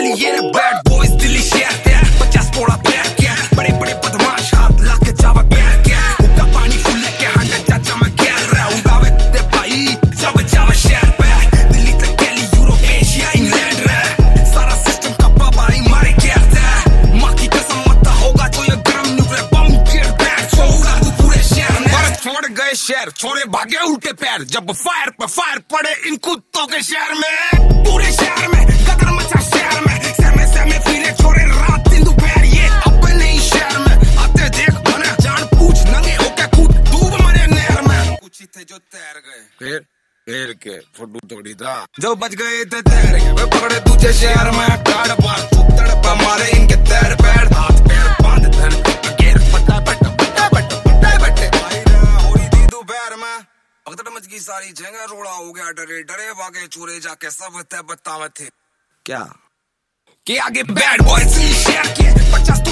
ये bad boys Delhi शहर के 50 थोड़ा पैर के बड़े बड़े बदमाश हाथ लाके जावा गैर के उनका पानी फुल के हंड्रेड चाचा मैं गैर रहा हूँ गावे ते भाई जब जावा शहर पे दिल्ली तक दिल्ली यूरोप एशिया इंग्लैंड रे सारा सिस्टम का बाबाई मारे गैर थे माँ की कसम मत होगा तो ये गरम न्यूक्लियर बम गिर बैठ छोड़ा तू पूरे शहर में पर छोड़ गए शहर छोड़े भागे उल्टे पैर जब फायर पे फायर पड़े इन कुत्तों के शहर में पूरे शहर में कदर मचा शहर में सहमे फिरे छोरे रात दिन दोपहर ये अपने ही शहर में आते देख बने जान पूछ नंगे होके कूद डूब मरे नहर में कुछ ही थे जो तैर गए फिर के फुटू तोड़ी था जो बच गए थे तैर के वे पकड़े दूसरे शहर में टाड़ पार चुपतड़ पे मारे इनके तैर पैर हाथ पैर बांध धन गेर पट्टा भाई ना होई दी दोपहर में भगदड़ मच गई सारी झंगा रोड़ा हो गया डरे डरे भागे चोरे जाके सब थे बतावे थे क्या कि आगे बैड बॉयज शहर के 50